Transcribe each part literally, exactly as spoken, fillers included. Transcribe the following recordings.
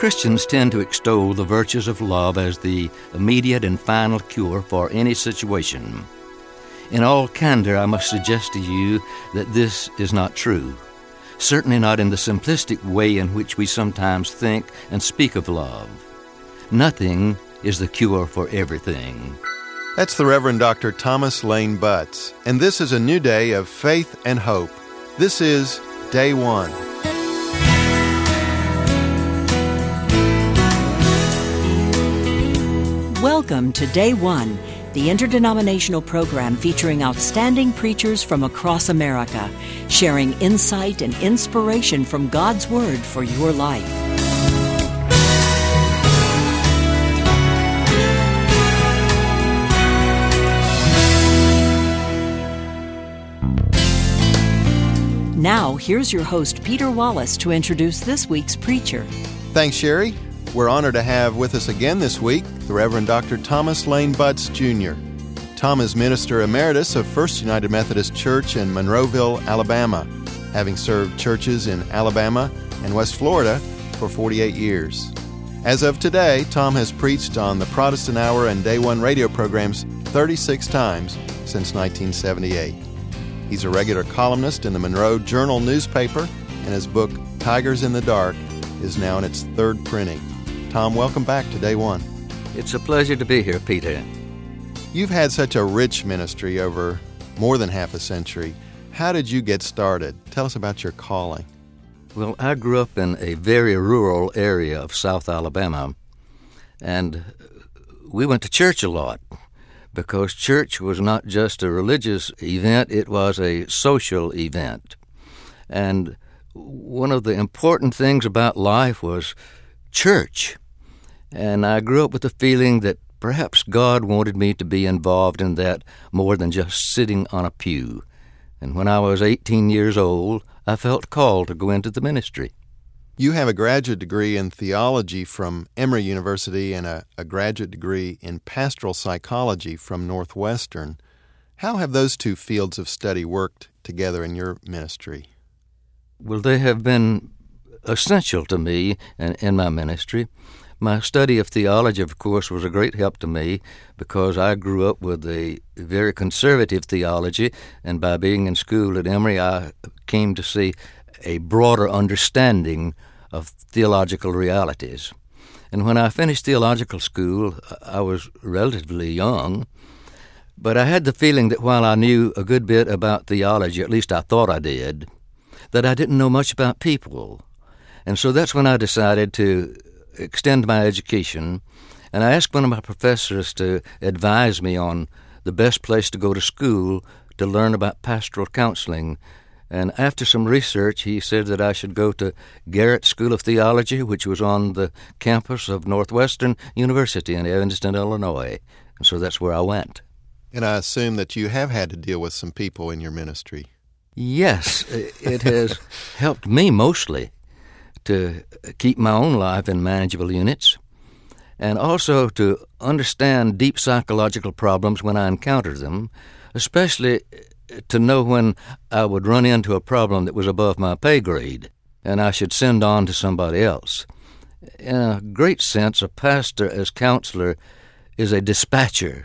Christians tend to extol the virtues of love as the immediate and final cure for any situation. In all candor, I must suggest to you that this is not true. Certainly not in the simplistic way in which we sometimes think and speak of love. Nothing is the cure for everything. That's the Reverend Doctor Thomas Lane Butts, and this is a new day of faith and hope. This is Day One. Welcome to Day One, the interdenominational program featuring outstanding preachers from across America, sharing insight and inspiration from God's Word for your life. Now, here's your host, Peter Wallace, to introduce this week's preacher. Thanks, Sherry. We're honored to have with us again this week the Reverend Doctor Thomas Lane Butts, Junior Tom is Minister Emeritus of First United Methodist Church in Monroeville, Alabama, having served churches in Alabama and West Florida for forty-eight years. As of today, Tom has preached on the Protestant Hour and Day One radio programs thirty-six times since nineteen seventy-eight. He's a regular columnist in the Monroe Journal newspaper, and his book, Tigers in the Dark, is now in its third printing. Tom, welcome back to Day One. It's a pleasure to be here, Peter. You've had such a rich ministry over more than half a century. How did you get started? Tell us about your calling. Well, I grew up in a very rural area of South Alabama, and we went to church a lot because church was not just a religious event, it was a social event. And one of the important things about life was church. And I grew up with the feeling that perhaps God wanted me to be involved in that more than just sitting on a pew. And when I was eighteen years old, I felt called to go into the ministry. You have a graduate degree in theology from Emory University and a, a graduate degree in pastoral psychology from Northwestern. How have those two fields of study worked together in your ministry? Well, they have been essential to me in, in my ministry. My study of theology, of course, was a great help to me because I grew up with a very conservative theology, and by being in school at Emory, I came to see a broader understanding of theological realities. And when I finished theological school, I was relatively young, but I had the feeling that while I knew a good bit about theology, at least I thought I did, that I didn't know much about people. And so that's when I decided to extend my education, and I asked one of my professors to advise me on the best place to go to school to learn about pastoral counseling. And after some research, he said that I should go to Garrett School of Theology, which was on the campus of Northwestern University in Evanston, Illinois. And so that's where I went. And I assume that you have had to deal with some people in your ministry. Yes, it has helped me mostly to keep my own life in manageable units, and also to understand deep psychological problems when I encounter them, especially to know when I would run into a problem that was above my pay grade, and I should send on to somebody else. In a great sense, a pastor as counselor is a dispatcher,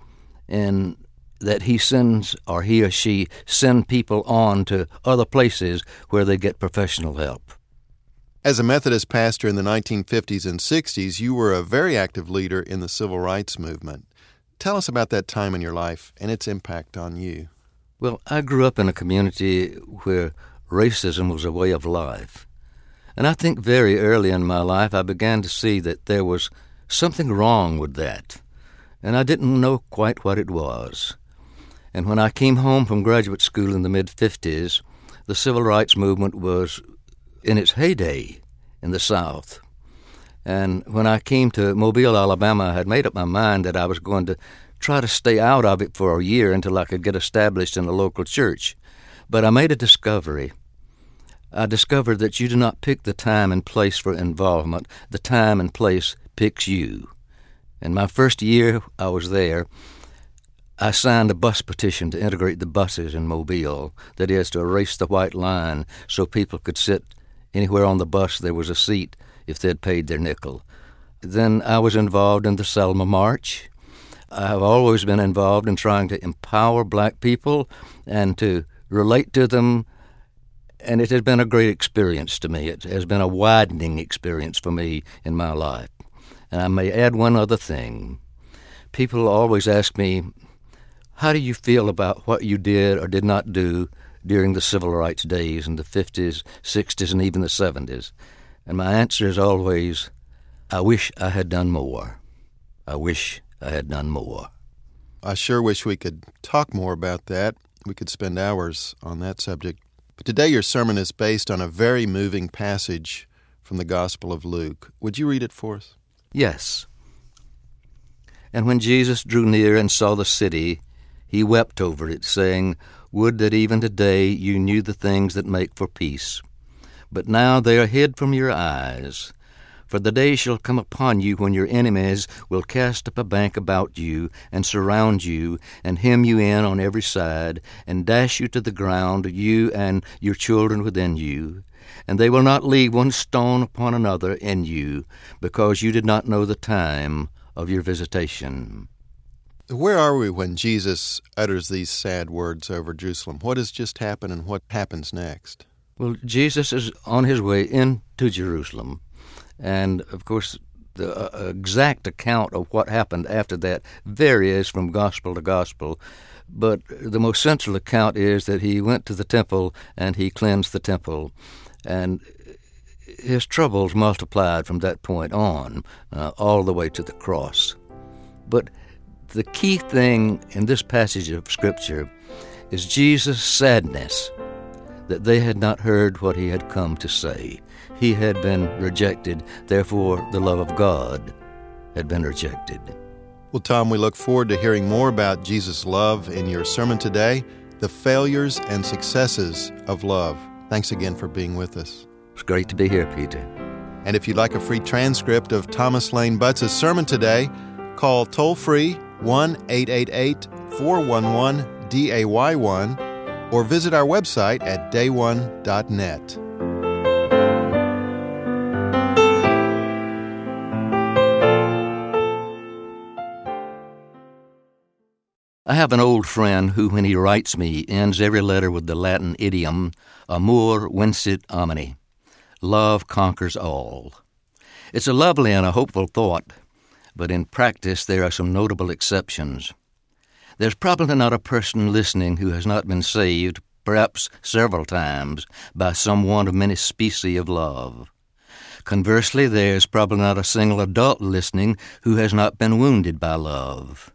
in that he sends, or he or she send people on to other places where they get professional help. As a Methodist pastor in the nineteen fifties and sixties, you were a very active leader in the civil rights movement. Tell us about that time in your life and its impact on you. Well, I grew up in a community where racism was a way of life. And I think very early in my life I began to see that there was something wrong with that. And I didn't know quite what it was. And when I came home from graduate school in the mid-fifties, the civil rights movement was in its heyday in the South. And when I came to Mobile, Alabama, I had made up my mind that I was going to try to stay out of it for a year until I could get established in a local church. But I made a discovery. I discovered that you do not pick the time and place for involvement. The time and place picks you. In my first year I was there, I signed a bus petition to integrate the buses in Mobile, that is, to erase the white line so people could sit anywhere on the bus there was a seat if they'd paid their nickel. Then I was involved in the Selma March. I have always been involved in trying to empower black people and to relate to them, and it has been a great experience to me. It has been a widening experience for me in my life. And I may add one other thing. People always ask me, how do you feel about what you did or did not do during the civil rights days in the fifties, sixties, and even the seventies? And my answer is always, I wish I had done more. I wish I had done more. I sure wish we could talk more about that. We could spend hours on that subject. But today your sermon is based on a very moving passage from the Gospel of Luke. Would you read it for us? Yes. And when Jesus drew near and saw the city, he wept over it, saying, Would that even today you knew the things that make for peace. But now they are hid from your eyes. For the day shall come upon you when your enemies will cast up a bank about you, and surround you, and hem you in on every side, and dash you to the ground, you and your children within you. And they will not leave one stone upon another in you, because you did not know the time of your visitation. Where are we when Jesus utters these sad words over Jerusalem? What has just happened and what happens next? Well, Jesus is on his way into Jerusalem. And, of course, the uh, exact account of what happened after that varies from gospel to gospel. But the most central account is that he went to the temple and he cleansed the temple. And his troubles multiplied from that point on, uh, all the way to the cross. But the key thing in this passage of Scripture is Jesus' sadness that they had not heard what he had come to say. He had been rejected, therefore the love of God had been rejected. Well, Tom, we look forward to hearing more about Jesus' love in your sermon today, the failures and successes of love. Thanks again for being with us. It's great to be here, Peter. And if you'd like a free transcript of Thomas Lane Butts' sermon today, call toll-free one eight eight eight, four one one, D A Y one or visit our website at day one dot net. I have an old friend who, when he writes me, ends every letter with the Latin idiom, amor vincit omni. Love conquers all. It's a lovely and a hopeful thought, but in practice there are some notable exceptions. There's probably not a person listening who has not been saved, perhaps several times, by some one of many species of love. Conversely, there's probably not a single adult listening who has not been wounded by love.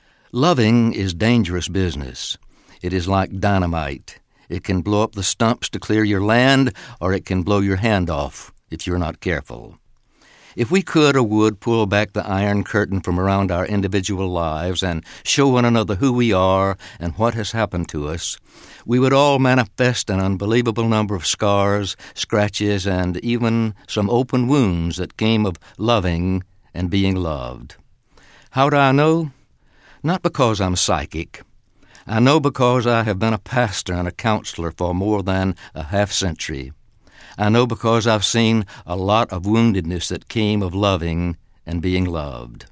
Loving is dangerous business. It is like dynamite. It can blow up the stumps to clear your land, or it can blow your hand off if you're not careful. If we could or would pull back the iron curtain from around our individual lives and show one another who we are and what has happened to us, we would all manifest an unbelievable number of scars, scratches, and even some open wounds that came of loving and being loved. How do I know? Not because I'm psychic. I know because I have been a pastor and a counselor for more than a half century. I know because I've seen a lot of woundedness that came of loving and being loved.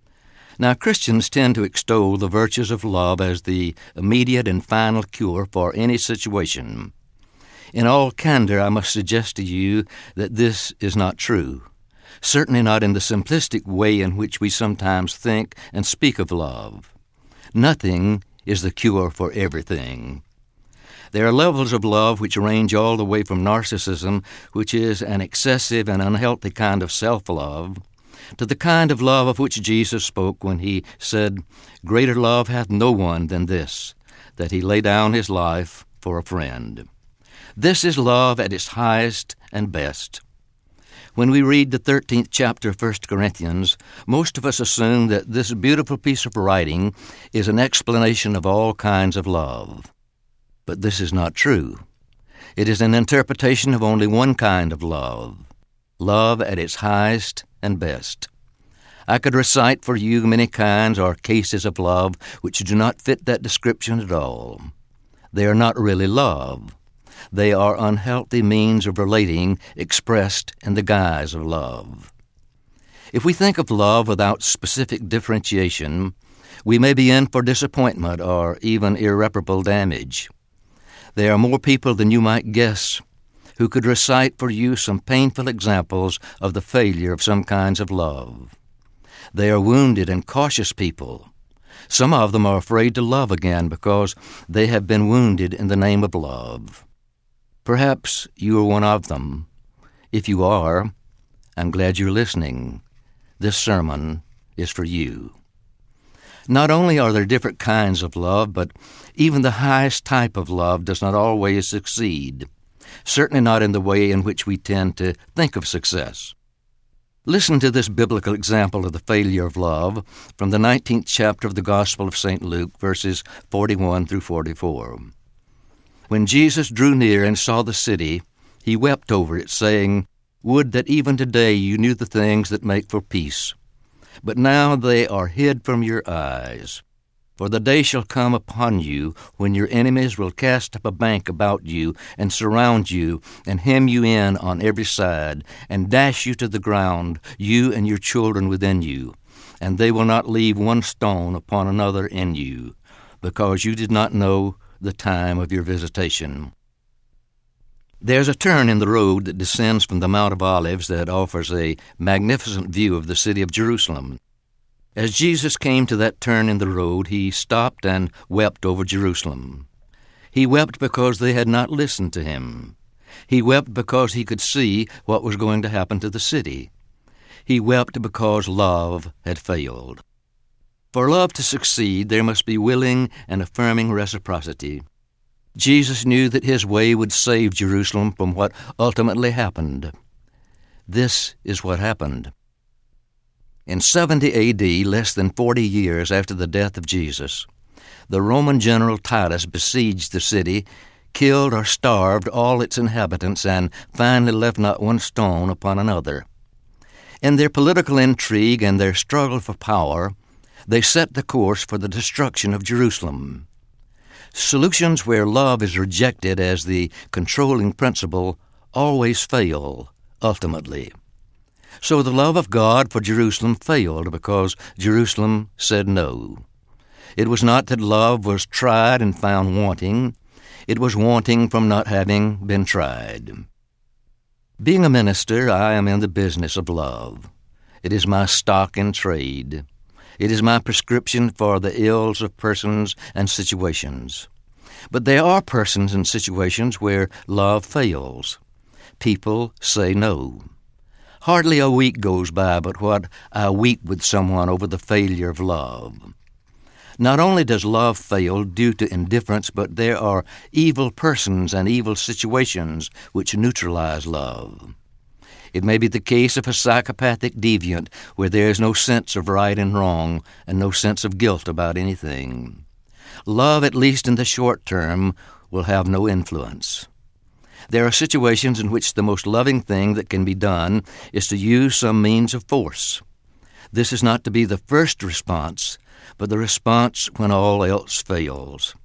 Now, Christians tend to extol the virtues of love as the immediate and final cure for any situation. In all candor, I must suggest to you that this is not true. Certainly not in the simplistic way in which we sometimes think and speak of love. Nothing is the cure for everything. There are levels of love which range all the way from narcissism, which is an excessive and unhealthy kind of self-love, to the kind of love of which Jesus spoke when he said, "Greater love hath no one than this, that he lay down his life for a friend." This is love at its highest and best. When we read the thirteenth chapter of First Corinthians, most of us assume that this beautiful piece of writing is an explanation of all kinds of love. But this is not true. It is an interpretation of only one kind of love, love at its highest and best. I could recite for you many kinds or cases of love which do not fit that description at all. They are not really love. They are unhealthy means of relating expressed in the guise of love. If we think of love without specific differentiation, we may be in for disappointment or even irreparable damage. There are more people than you might guess who could recite for you some painful examples of the failure of some kinds of love. They are wounded and cautious people. Some of them are afraid to love again because they have been wounded in the name of love. Perhaps you are one of them. If you are, I'm glad you're listening. This sermon is for you. Not only are there different kinds of love, but even the highest type of love does not always succeed, certainly not in the way in which we tend to think of success. Listen to this biblical example of the failure of love from the nineteenth chapter of the Gospel of Saint Luke, verses forty-one through forty-four. When Jesus drew near and saw the city, he wept over it, saying, "Would that even today you knew the things that make for peace. But now they are hid from your eyes. For the day shall come upon you when your enemies will cast up a bank about you and surround you and hem you in on every side and dash you to the ground, you and your children within you. And they will not leave one stone upon another in you, because you did not know the time of your visitation." There's a turn in the road that descends from the Mount of Olives that offers a magnificent view of the city of Jerusalem. As Jesus came to that turn in the road, he stopped and wept over Jerusalem. He wept because they had not listened to him. He wept because he could see what was going to happen to the city. He wept because love had failed. For love to succeed, there must be willing and affirming reciprocity. Jesus knew that his way would save Jerusalem from what ultimately happened. This is what happened. In seventy A D, less than forty years after the death of Jesus, the Roman general Titus besieged the city, killed or starved all its inhabitants, and finally left not one stone upon another. In their political intrigue and their struggle for power, they set the course for the destruction of Jerusalem. Solutions where love is rejected as the controlling principle always fail, ultimately. So the love of God for Jerusalem failed because Jerusalem said no. It was not that love was tried and found wanting. It was wanting from not having been tried. Being a minister, I am in the business of love. It is my stock in trade. It is my prescription for the ills of persons and situations. But there are persons and situations where love fails. People say no. Hardly a week goes by but what I weep with someone over the failure of love. Not only does love fail due to indifference, but there are evil persons and evil situations which neutralize love. It may be the case of a psychopathic deviant where there is no sense of right and wrong and no sense of guilt about anything. Love, at least in the short term, will have no influence. There are situations in which the most loving thing that can be done is to use some means of force. This is not to be the first response, but the response when all else fails.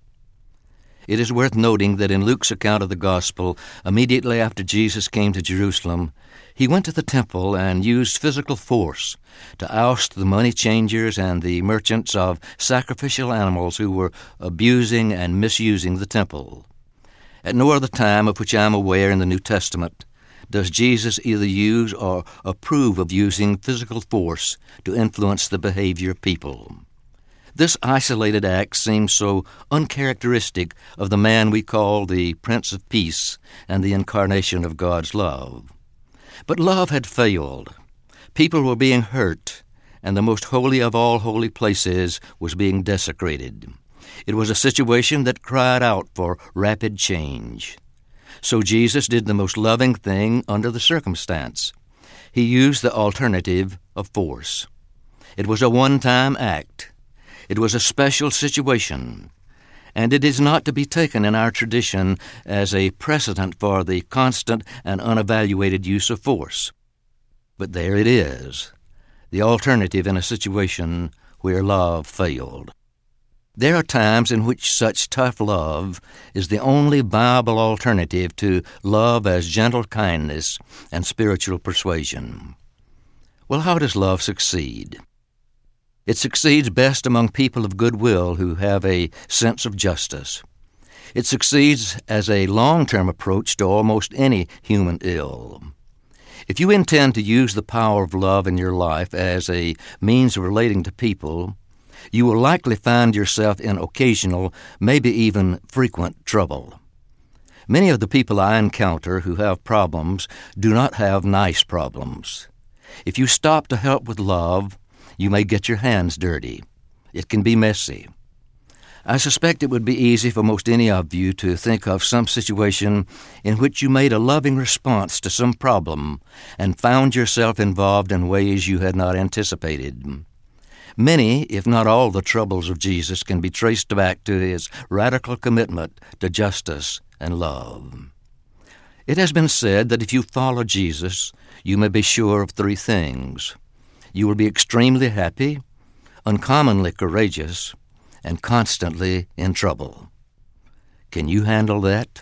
It is worth noting that in Luke's account of the gospel, immediately after Jesus came to Jerusalem, he went to the temple and used physical force to oust the money changers and the merchants of sacrificial animals who were abusing and misusing the temple. At no other time of which I am aware in the New Testament does Jesus either use or approve of using physical force to influence the behavior of people. This isolated act seems so uncharacteristic of the man we call the Prince of Peace and the incarnation of God's love. But love had failed. People were being hurt, and the most holy of all holy places was being desecrated. It was a situation that cried out for rapid change. So Jesus did the most loving thing under the circumstance. He used the alternative of force. It was a one-time act. It was a special situation, and it is not to be taken in our tradition as a precedent for the constant and unevaluated use of force. But there it is, the alternative in a situation where love failed. There are times in which such tough love is the only viable alternative to love as gentle kindness and spiritual persuasion. Well, how does love succeed? It succeeds best among people of goodwill who have a sense of justice. It succeeds as a long-term approach to almost any human ill. If you intend to use the power of love in your life as a means of relating to people, you will likely find yourself in occasional, maybe even frequent trouble. Many of the people I encounter who have problems do not have nice problems. If you stop to help with love, you may get your hands dirty. It can be messy. I suspect it would be easy for most any of you to think of some situation in which you made a loving response to some problem and found yourself involved in ways you had not anticipated. Many, if not all, the troubles of Jesus can be traced back to his radical commitment to justice and love. It has been said that if you follow Jesus, you may be sure of three things. You will be extremely happy, uncommonly courageous, and constantly in trouble. Can you handle that?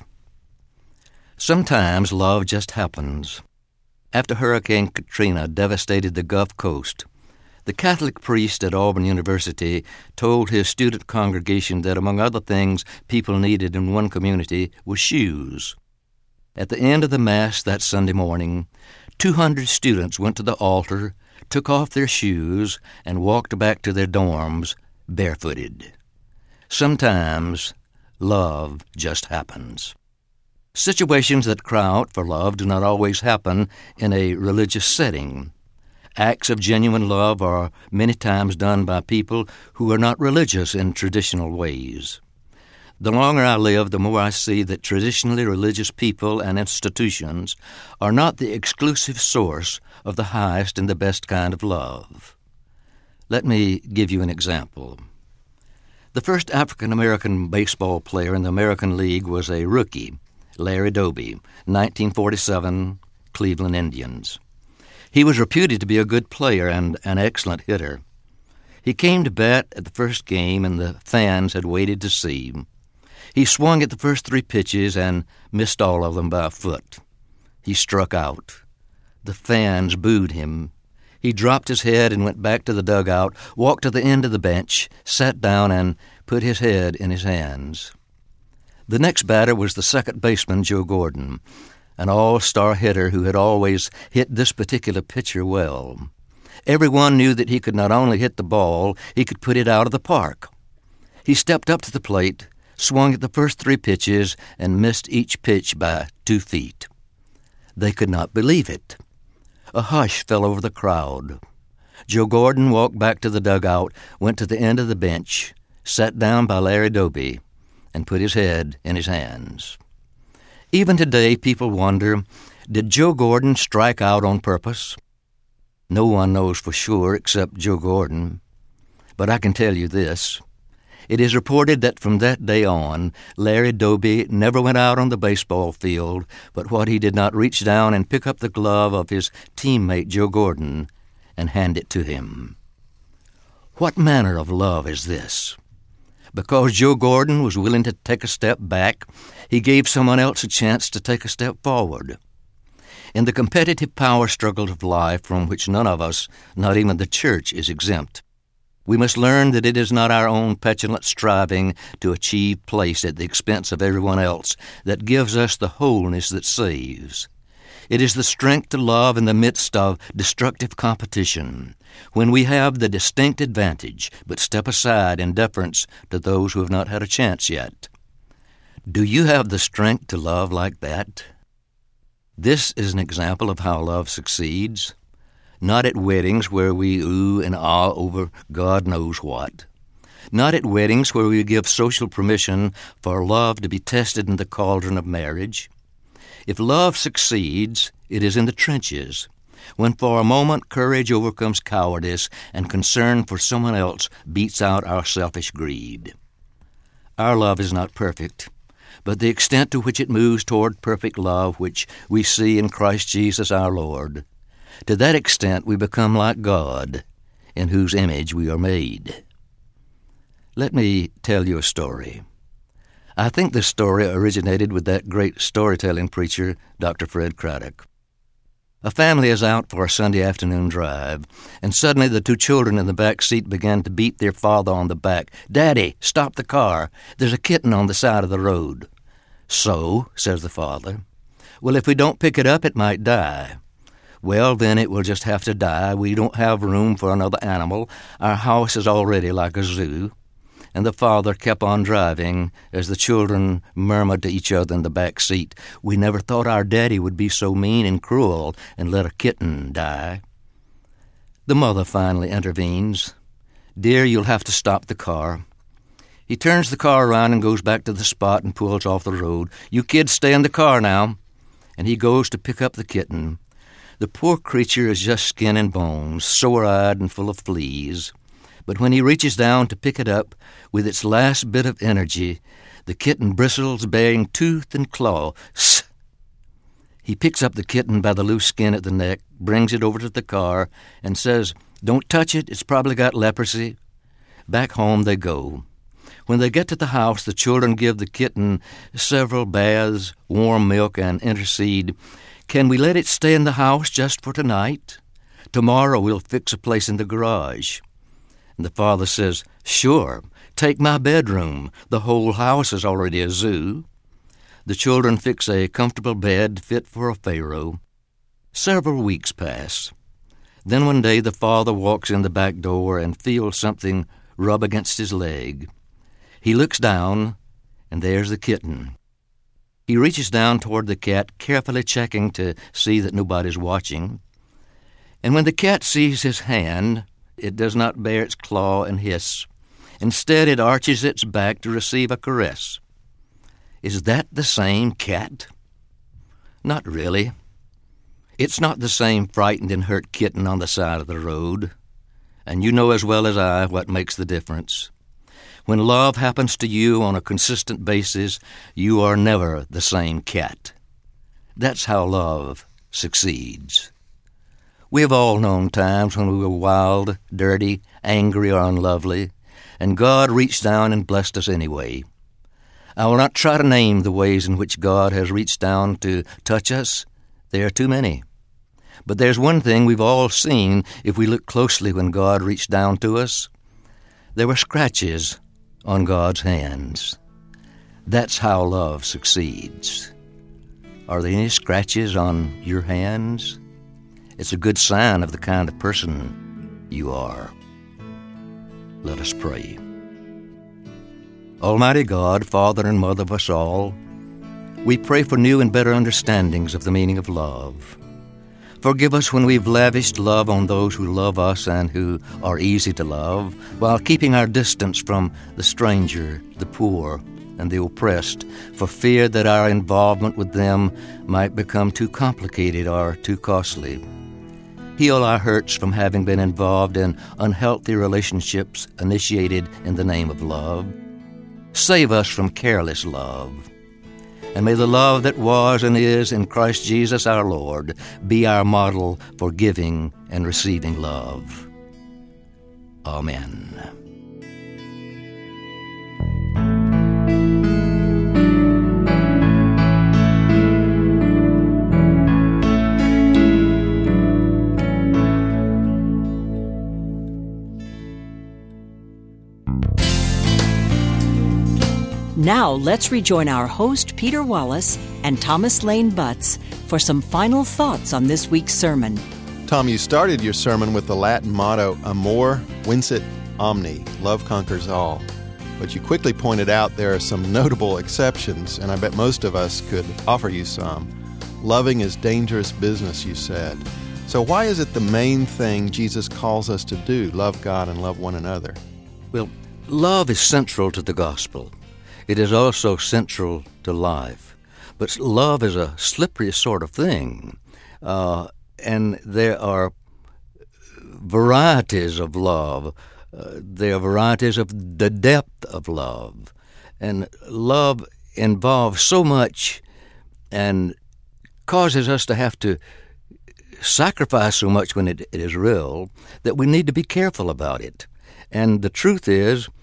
Sometimes love just happens. After Hurricane Katrina devastated the Gulf Coast, the Catholic priest at Auburn University told his student congregation that among other things people needed in one community was shoes. At the end of the Mass that Sunday morning, two hundred students went to the altar, took off their shoes, and walked back to their dorms barefooted. Sometimes love just happens. Situations that cry out for love do not always happen in a religious setting. Acts of genuine love are many times done by people who are not religious in traditional ways. The longer I live, the more I see that traditionally religious people and institutions are not the exclusive source of the highest and the best kind of love. Let me give you an example. The first African-American baseball player in the American League was a rookie, Larry Doby, nineteen forty-seven, Cleveland Indians. He was reputed to be a good player and an excellent hitter. He came to bat at the first game, and the fans had waited to see him. He swung at the first three pitches and missed all of them by a foot. He struck out. The fans booed him. He dropped his head and went back to the dugout, walked to the end of the bench, sat down, and put his head in his hands. The next batter was the second baseman, Joe Gordon, an all-star hitter who had always hit this particular pitcher well. Everyone knew that he could not only hit the ball, he could put it out of the park. He stepped up to the plate, swung at the first three pitches, and missed each pitch by two feet. They could not believe it. A hush fell over the crowd. Joe Gordon walked back to the dugout, went to the end of the bench, sat down by Larry Doby, and put his head in his hands. Even today, people wonder, did Joe Gordon strike out on purpose? No one knows for sure except Joe Gordon. But I can tell you this. It is reported that from that day on, Larry Doby never went out on the baseball field, but what he did not reach down and pick up the glove of his teammate Joe Gordon and hand it to him. What manner of love is this? Because Joe Gordon was willing to take a step back, he gave someone else a chance to take a step forward. In the competitive power struggles of life from which none of us, not even the church, is exempt, we must learn that it is not our own petulant striving to achieve place at the expense of everyone else that gives us the wholeness that saves. It is the strength to love in the midst of destructive competition, when we have the distinct advantage but step aside in deference to those who have not had a chance yet. Do you have the strength to love like that? This is an example of how love succeeds. Not at weddings where we ooh and ah over God knows what. Not at weddings where we give social permission for love to be tested in the cauldron of marriage. If love succeeds, it is in the trenches, when for a moment courage overcomes cowardice and concern for someone else beats out our selfish greed. Our love is not perfect, but the extent to which it moves toward perfect love, which we see in Christ Jesus our Lord, to that extent we become like God, in whose image we are made. Let me tell you a story. I think this story originated with that great storytelling preacher, Doctor Fred Craddock. A family is out for a Sunday afternoon drive, and suddenly the two children in the back seat began to beat their father on the back. "Daddy, stop the car. There's a kitten on the side of the road." "So," says the father. "Well, if we don't pick it up, it might die." "Well, then it will just have to die. We don't have room for another animal. Our house is already like a zoo." And the father kept on driving as the children murmured to each other in the back seat, "We never thought our daddy would be so mean and cruel and let a kitten die." The mother finally intervenes. "Dear, you'll have to stop the car." He turns the car around and goes back to the spot and pulls off the road. "You kids stay in the car now." And he goes to pick up the kitten. The poor creature is just skin and bones, sore-eyed and full of fleas. But when he reaches down to pick it up, with its last bit of energy, the kitten bristles, bearing tooth and claw. Sss! He picks up the kitten by the loose skin at the neck, brings it over to the car, and says, "Don't touch it, it's probably got leprosy." Back home they go. When they get to the house, the children give the kitten several baths, warm milk, and intercede, "Can we let it stay in the house just for tonight? Tomorrow we'll fix a place in the garage." And the father says, "Sure, take my bedroom. The whole house is already a zoo." The children fix a comfortable bed fit for a pharaoh. Several weeks pass. Then one day the father walks in the back door and feels something rub against his leg. He looks down, and there's the kitten. He reaches down toward the cat, carefully checking to see that nobody's watching. And when the cat sees his hand, it does not bare its claw and hiss. Instead, it arches its back to receive a caress. Is that the same cat? Not really. It's not the same frightened and hurt kitten on the side of the road. And you know as well as I what makes the difference. When love happens to you on a consistent basis, you are never the same cat. That's how love succeeds. We have all known times when we were wild, dirty, angry, or unlovely, and God reached down and blessed us anyway. I will not try to name the ways in which God has reached down to touch us. There are too many. But there's one thing we've all seen if we look closely when God reached down to us. There were scratches on God's hands. That's how love succeeds. Are there any scratches on your hands? It's a good sign of the kind of person you are. Let us pray. Almighty God, Father and Mother of us all, we pray for new and better understandings of the meaning of love. Forgive us when we've lavished love on those who love us and who are easy to love, while keeping our distance from the stranger, the poor, and the oppressed, for fear that our involvement with them might become too complicated or too costly. Heal our hurts from having been involved in unhealthy relationships initiated in the name of love. Save us from careless love. And may the love that was and is in Christ Jesus our Lord be our model for giving and receiving love. Amen. Now let's rejoin our host, Peter Wallace, and Thomas Lane Butts for some final thoughts on this week's sermon. Tom, you started your sermon with the Latin motto, Amor vincit omni, love conquers all. But you quickly pointed out there are some notable exceptions, and I bet most of us could offer you some. Loving is dangerous business, you said. So why is it the main thing Jesus calls us to do, love God and love one another? Well, love is central to the gospel. It is also central to life. But love is a slippery sort of thing. Uh, and there are varieties of love. Uh, there are varieties of the depth of love. And love involves so much and causes us to have to sacrifice so much when it, it is real that we need to be careful about it. And the truth is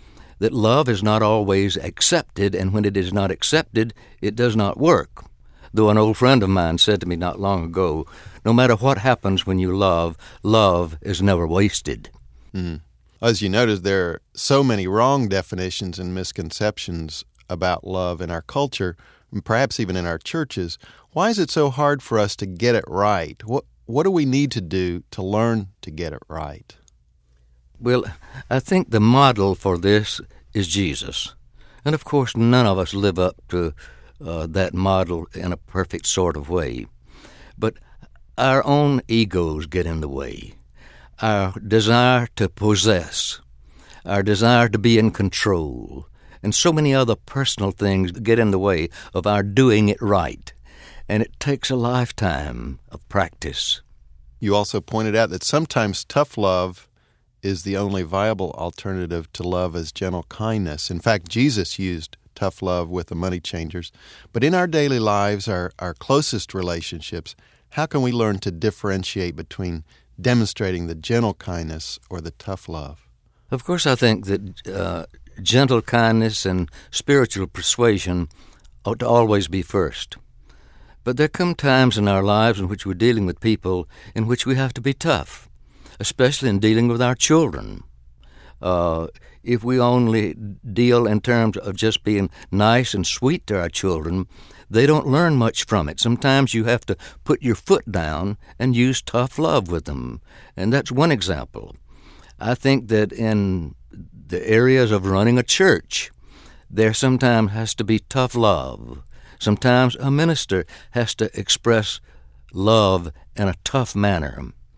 that love is not always accepted, and when it is not accepted, it does not work. Though an old friend of mine said to me not long ago, no matter what happens when you love, love is never wasted. Mm. As you notice, there are so many wrong definitions and misconceptions about love in our culture, and perhaps even in our churches. Why is it so hard for us to get it right? What what do we need to do to learn to get it right? Well, I think the model for this is Jesus. And of course, none of us live up to uh, that model in a perfect sort of way. But our own egos get in the way. Our desire to possess, our desire to be in control, and so many other personal things get in the way of our doing it right. And it takes a lifetime of practice. You also pointed out that sometimes tough love is the only viable alternative to love as gentle kindness. In fact, Jesus used tough love with the money changers. But in our daily lives, our, our closest relationships, how can we learn to differentiate between demonstrating the gentle kindness or the tough love? Of course, I think that uh, gentle kindness and spiritual persuasion ought to always be first. But there come times in our lives in which we're dealing with people in which we have to be tough, especially in dealing with our children. Uh, if we only deal in terms of just being nice and sweet to our children, they don't learn much from it. Sometimes you have to put your foot down and use tough love with them. And that's one example. I think that in the areas of running a church, there sometimes has to be tough love. Sometimes a minister has to express love in a tough manner.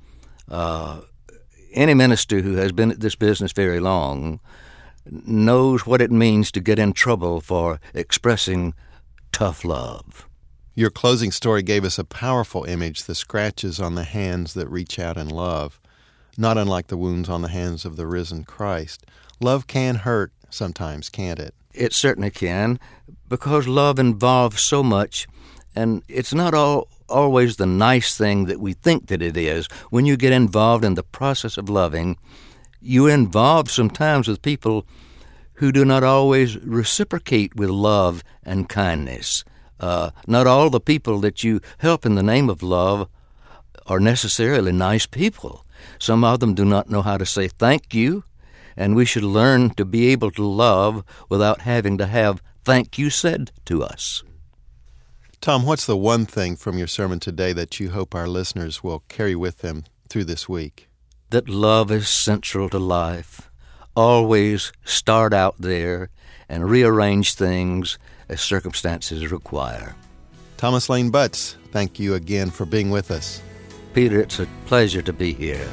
Uh, any minister who has been at this business very long knows what it means to get in trouble for expressing tough love. Your closing story gave us a powerful image, the scratches on the hands that reach out in love, not unlike the wounds on the hands of the risen Christ. Love can hurt sometimes, can't it? It certainly can, because love involves so much, and it's not all, always the nice thing that we think that it is. When you get involved in the process of loving, you're involved sometimes with people who do not always reciprocate with love and kindness. Uh, not all the people that you help in the name of love are necessarily nice people. Some of them do not know how to say thank you, and we should learn to be able to love without having to have thank you said to us. Tom, what's the one thing from your sermon today that you hope our listeners will carry with them through this week? That love is central to life. Always start out there and rearrange things as circumstances require. Thomas Lane Butts, thank you again for being with us. Peter, it's a pleasure to be here.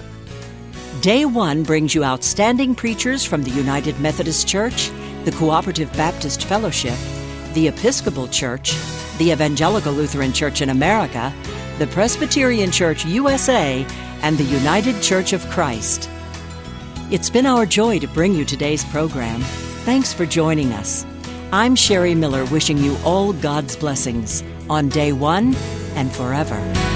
Day One brings you outstanding preachers from the United Methodist Church, the Cooperative Baptist Fellowship, the Episcopal Church, the Evangelical Lutheran Church in America, the Presbyterian Church U S A, and the United Church of Christ. It's been our joy to bring you today's program. Thanks for joining us. I'm Sherry Miller, wishing you all God's blessings on Day One and forever.